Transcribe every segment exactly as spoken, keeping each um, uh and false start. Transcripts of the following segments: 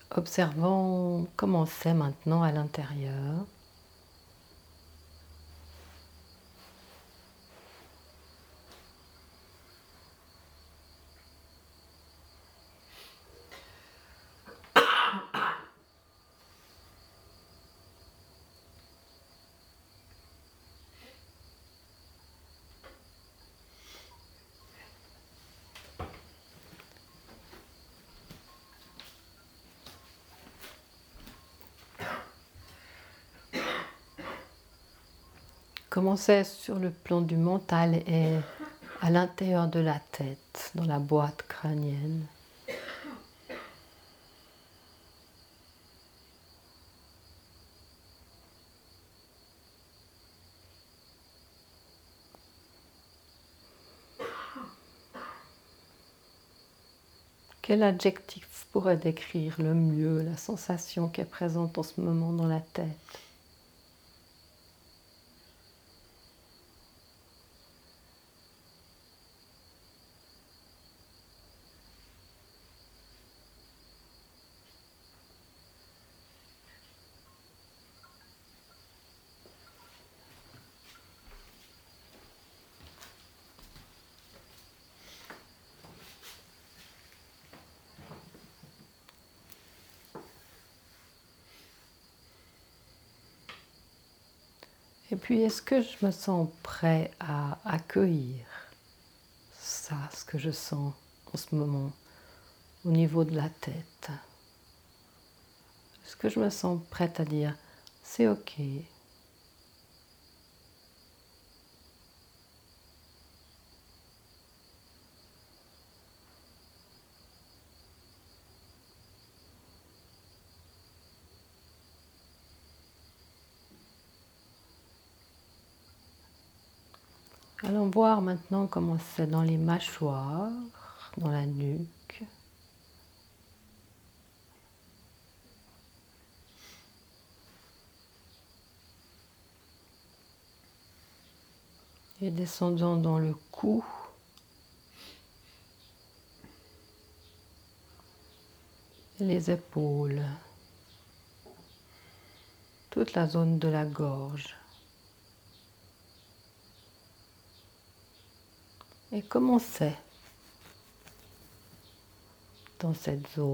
Observons comment c'est maintenant à l'intérieur. Comment c'est sur le plan du mental et à l'intérieur de la tête, dans la boîte crânienne. Quel adjectif pourrait décrire le mieux la sensation qui est présente en ce moment dans la tête ? Et puis, est-ce que je me sens prêt à accueillir ça, ce que je sens en ce moment, au niveau de la tête ? Est-ce que je me sens prête à dire « c'est ok ». Allons voir maintenant comment c'est dans les mâchoires, dans la nuque. Et descendons dans le cou. Et les épaules. Toute la zone de la gorge. Et comment c'est dans cette zone ?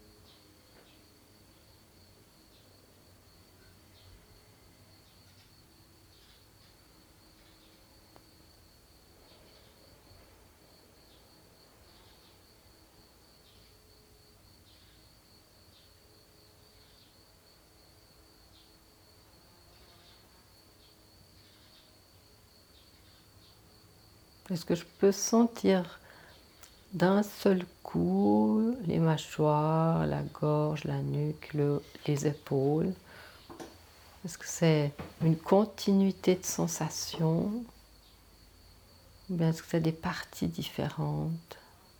Est-ce que je peux sentir d'un seul coup les mâchoires, la gorge, la nuque, le, les épaules? Est-ce que c'est une continuité de sensations? Ou bien est-ce que c'est des parties différentes?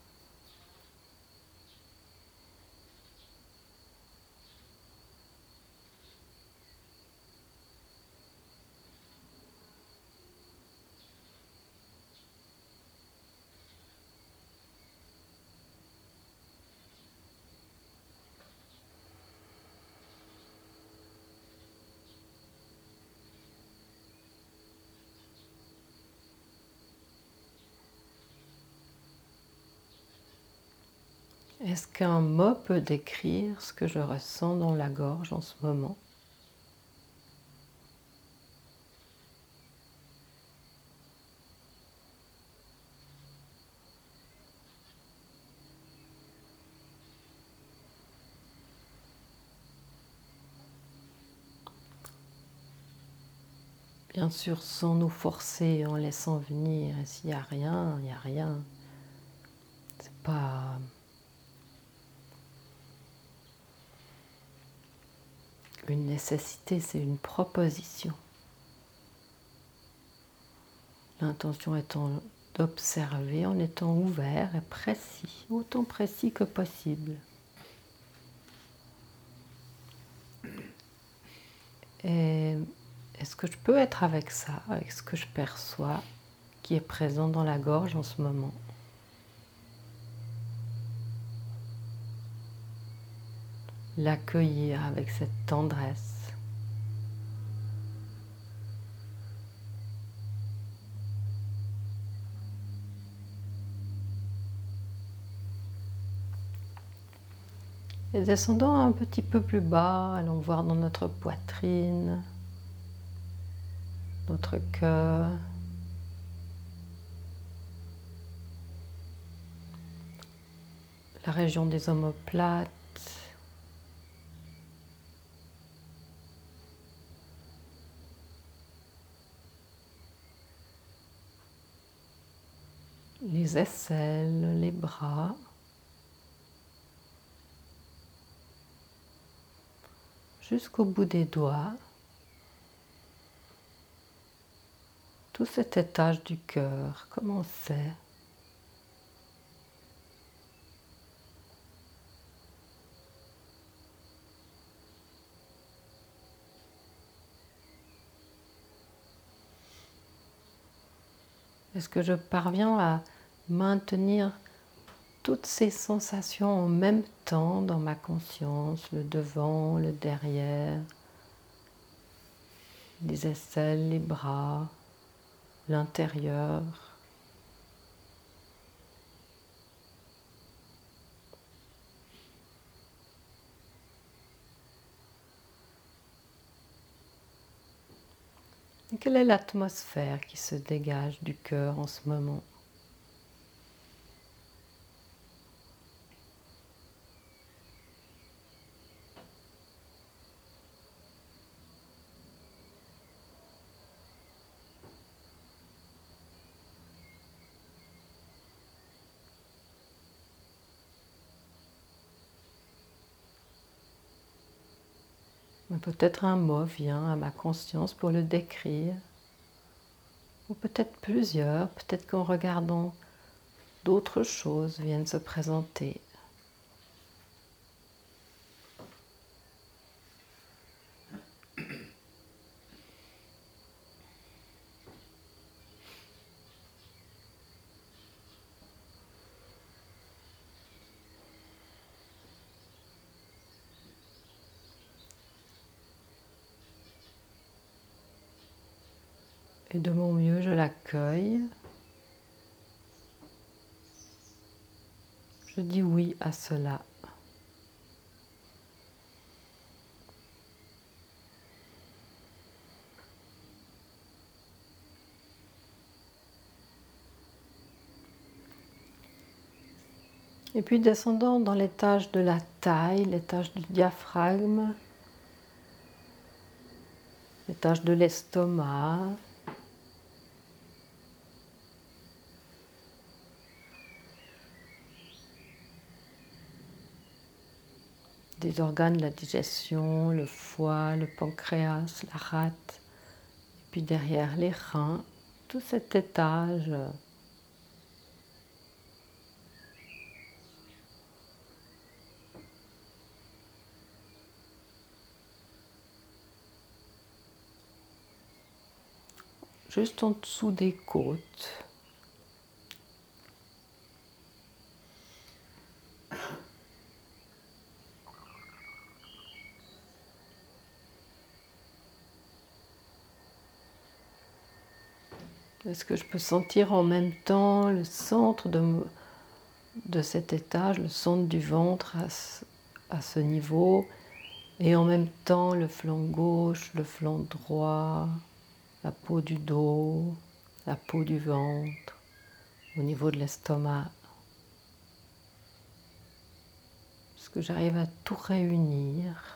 Est-ce qu'un mot peut décrire ce que je ressens dans la gorge en ce moment? Bien sûr, sans nous forcer, en laissant venir. Et s'il n'y a rien, il n'y a rien. C'est pas... une nécessité, c'est une proposition. L'intention étant d'observer en étant ouvert et précis, autant précis que possible. Et est-ce que je peux être avec ça, avec ce que je perçois, qui est présent dans la gorge en ce moment? l'accueillir avec cette tendresse. Et descendons un petit peu plus bas, allons voir dans notre poitrine, notre cœur, la région des omoplates, les aisselles, les bras, jusqu'au bout des doigts, tout cet étage du cœur, comment c'est? Est-ce que je parviens à maintenir toutes ces sensations en même temps dans ma conscience, le devant, le derrière, les aisselles, les bras, l'intérieur? Et quelle est l'atmosphère qui se dégage du cœur en ce moment? Peut-être un mot vient à ma conscience pour le décrire, ou peut-être plusieurs, peut-être qu'en regardant d'autres choses viennent se présenter. Et de mon mieux, je l'accueille. Je dis oui à cela. Et puis descendant dans l'étage de la taille, l'étage du diaphragme, l'étage de l'estomac, des organes de la digestion, le foie, le pancréas, la rate, et puis derrière les reins, tout cet étage juste en dessous des côtes. Est-ce que je peux sentir en même temps le centre de, de cet étage, le centre du ventre à ce, à ce niveau, et en même temps le flanc gauche, le flanc droit, la peau du dos, la peau du ventre, au niveau de l'estomac? Est-ce que j'arrive à tout réunir?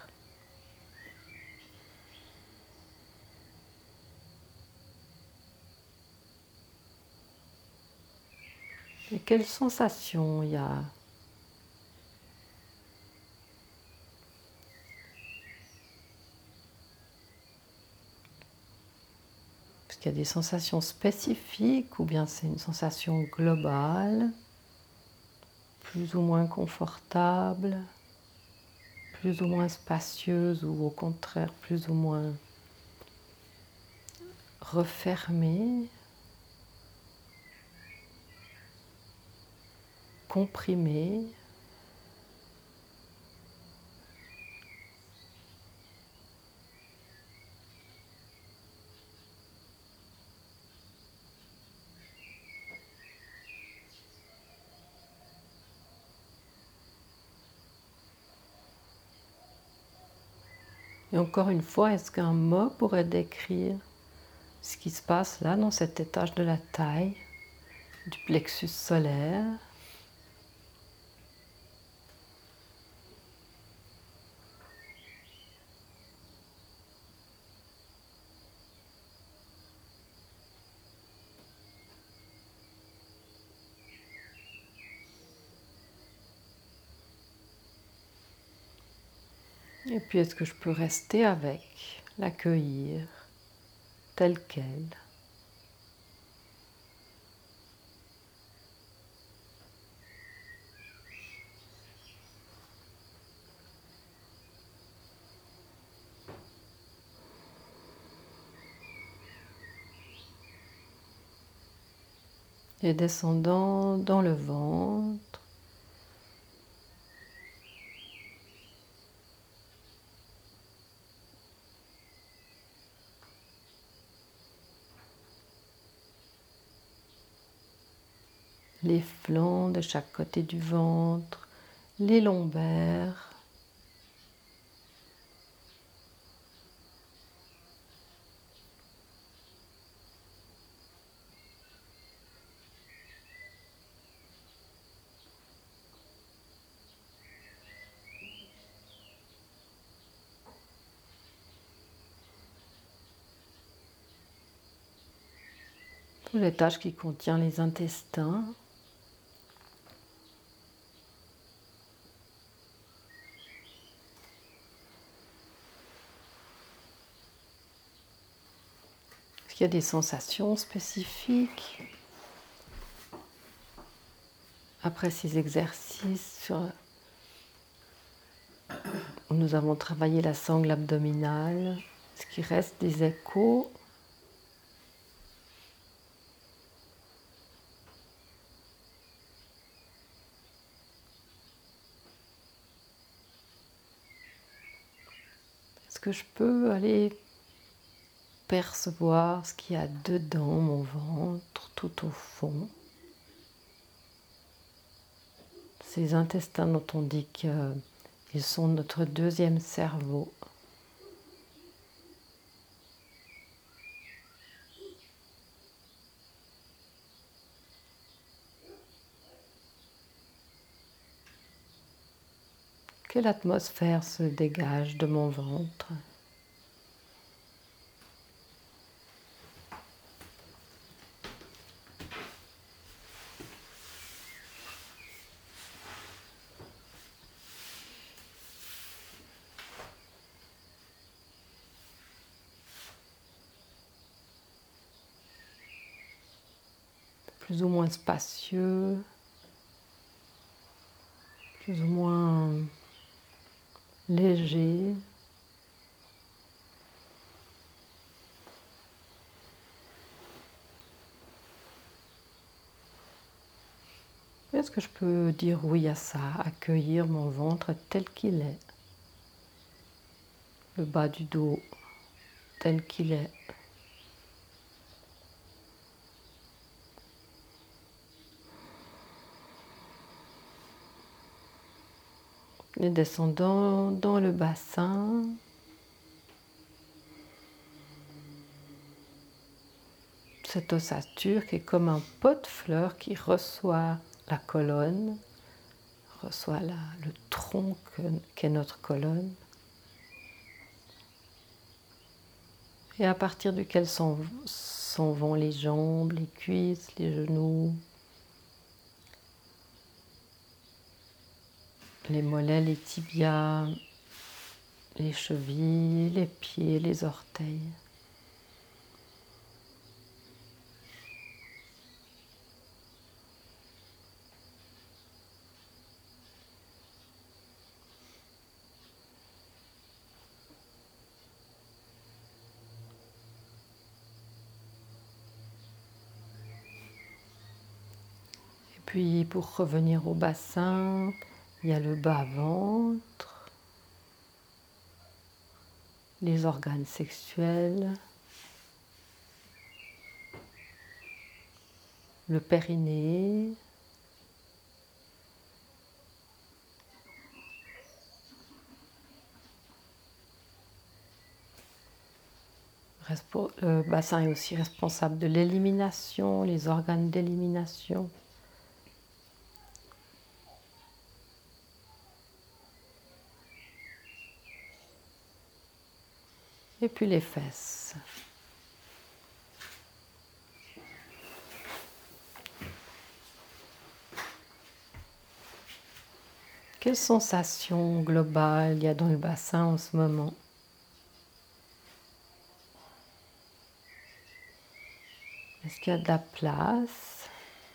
Et quelles sensations il y a? Est-ce qu'il y a des sensations spécifiques ou bien c'est une sensation globale, plus ou moins confortable, plus ou moins spacieuse ou au contraire plus ou moins refermée, comprimée? Et encore une fois, est-ce qu'un mot pourrait décrire ce qui se passe là, dans cet étage de la taille, du plexus solaire? Et puis, est-ce que je peux rester avec, l'accueillir tel quel? Et descendant dans le ventre, les flancs de chaque côté du ventre, les lombaires, tout l'étage qui contient les intestins. Est-ce qu'il y a des sensations spécifiques après ces exercices sur... où nous avons travaillé la sangle abdominale? Est-ce qu'il reste des échos? Est-ce que je peux aller percevoir ce qu'il y a dedans mon ventre, tout au fond? Ces intestins dont on dit qu'ils sont notre deuxième cerveau. Quelle atmosphère se dégage de mon ventre? Plus ou moins spacieux, plus ou moins léger. Est-ce que je peux dire oui à ça, accueillir mon ventre tel qu'il est? Le bas du dos tel qu'il est. Et descendant dans le bassin, cette ossature qui est comme un pot de fleurs qui reçoit la colonne, reçoit la, le tronc qu'est notre colonne, et à partir duquel s'en, s'en vont les jambes, les cuisses, les genoux, les mollets, les tibias, les chevilles, les pieds, les orteils. Et puis pour revenir au bassin, il y a le bas-ventre, les organes sexuels, le périnée, le bassin est aussi responsable de l'élimination, les organes d'élimination. Et puis les fesses. Quelles sensations globales il y a dans le bassin en ce moment? Est-ce qu'il y a de la place?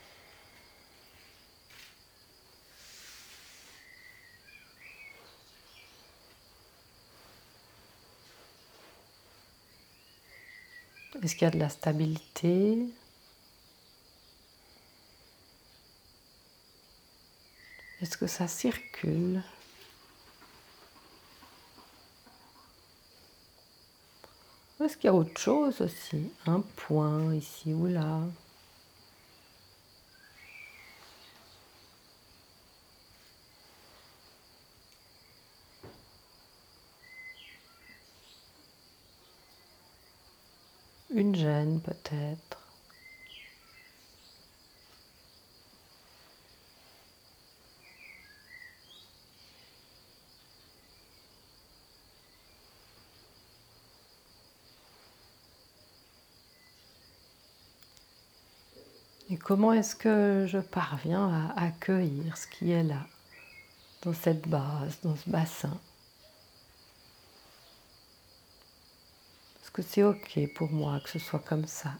Est-ce qu'il y a de la stabilité? Est-ce que ça circule? Est-ce qu'il y a autre chose aussi? Un point ici ou là? Une gêne peut-être? Et comment est-ce que je parviens à accueillir ce qui est là, dans cette base, dans ce bassin? Est-ce que c'est OK pour moi que ce soit comme ça?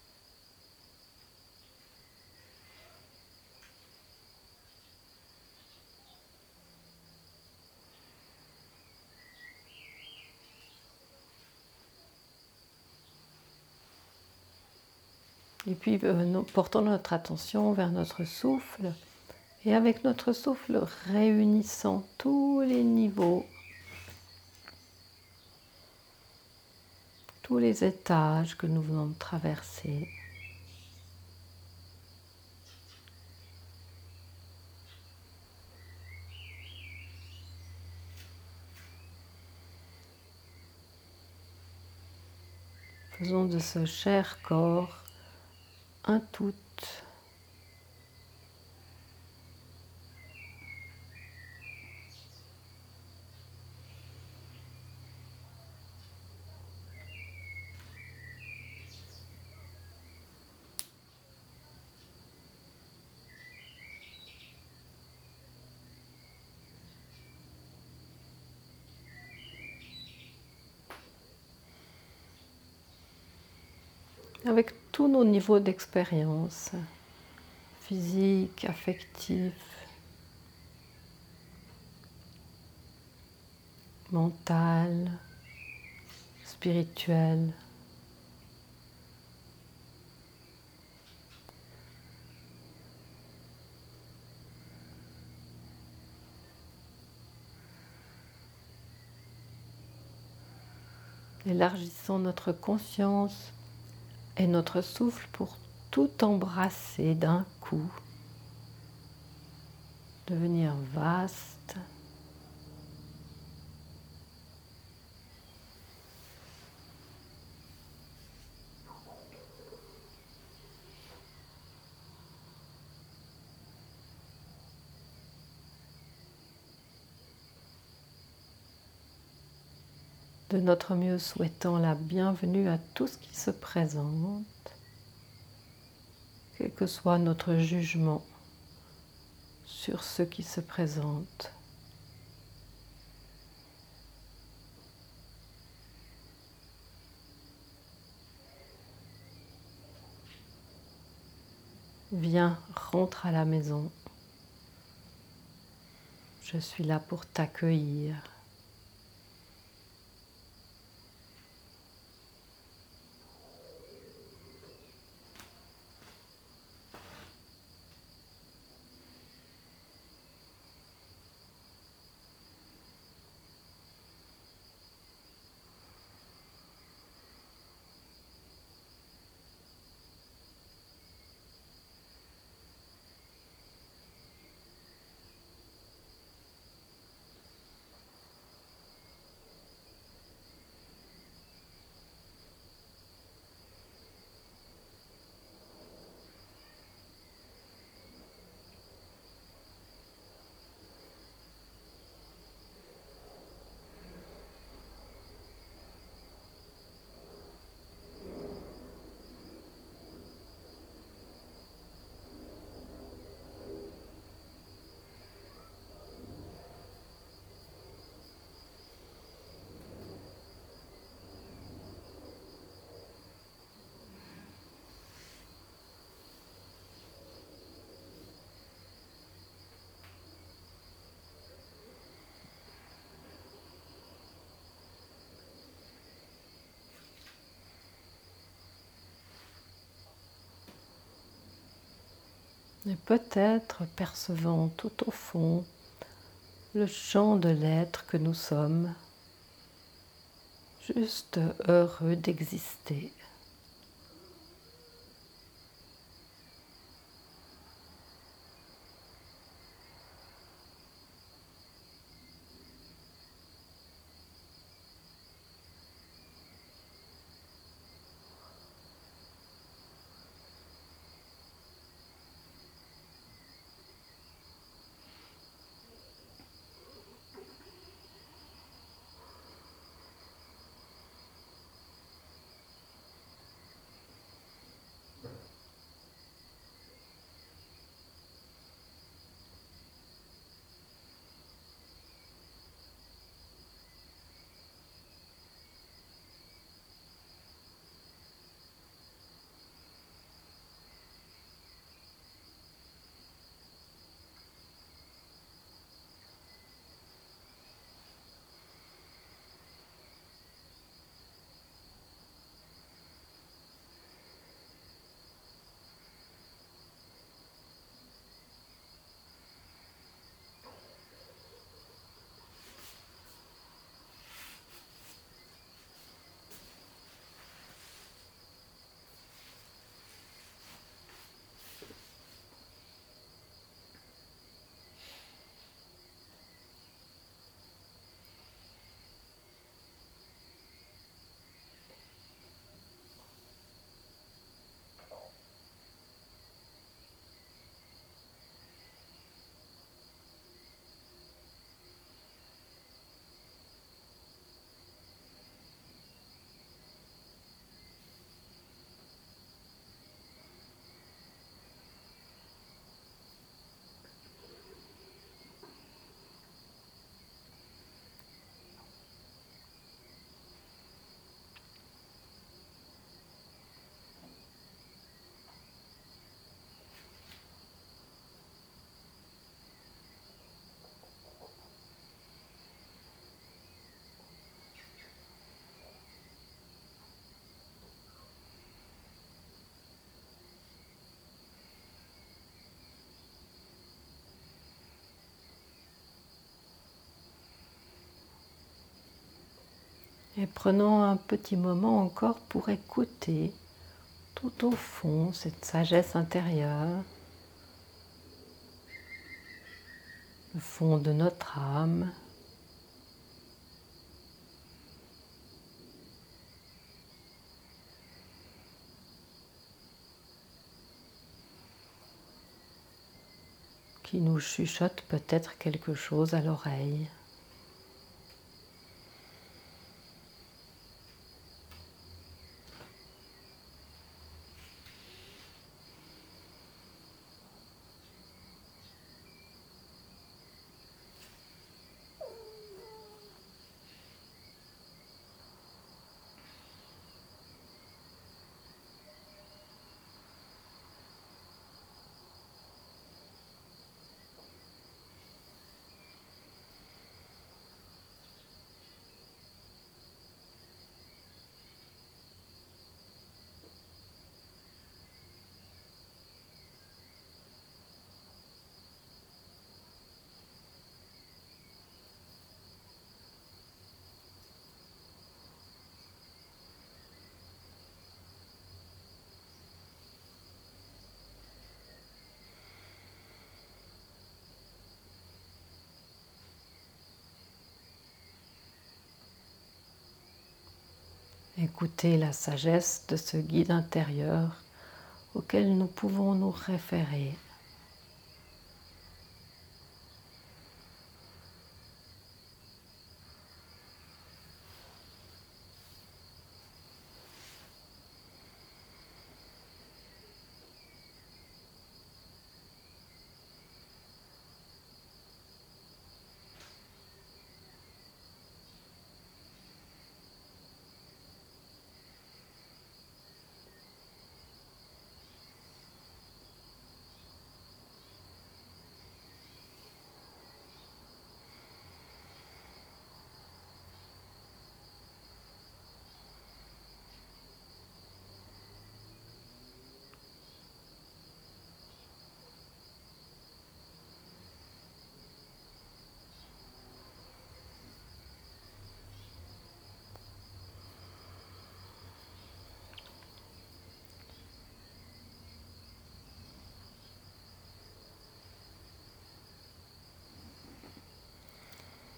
Et puis, euh, nous portons notre attention vers notre souffle et avec notre souffle, réunissant tous les niveaux, tous les étages que nous venons de traverser. Faisons de ce cher corps un tout. Avec tous nos niveaux d'expérience, physique, affectif, mental, spirituel. Élargissons notre conscience et notre souffle pour tout embrasser d'un coup, devenir vaste. De notre mieux, souhaitant la bienvenue à tout ce qui se présente, quel que soit notre jugement sur ce qui se présente. Viens, rentre à la maison. Je suis là pour t'accueillir. Et peut-être percevant tout au fond le chant de l'être que nous sommes, juste heureux d'exister. Et prenons un petit moment encore pour écouter tout au fond cette sagesse intérieure, le fond de notre âme. Qui nous chuchote peut-être quelque chose à l'oreille. Écoutez la sagesse de ce guide intérieur auquel nous pouvons nous référer.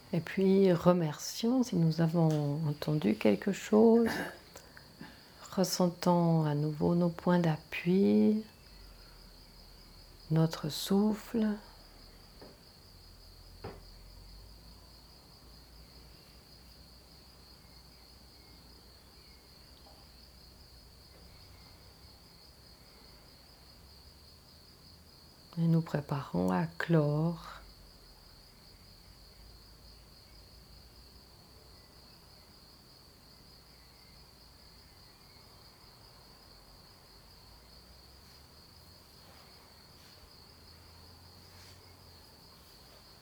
Et puis remercions si nous avons entendu quelque chose, ressentons à nouveau nos points d'appui, notre souffle. Et nous préparons à clore.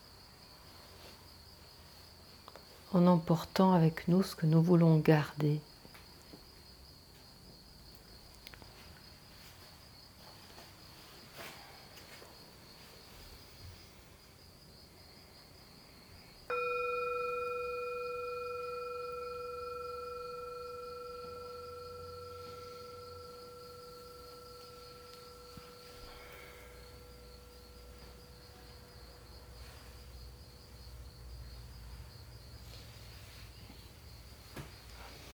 En emportant avec nous ce que nous voulons garder.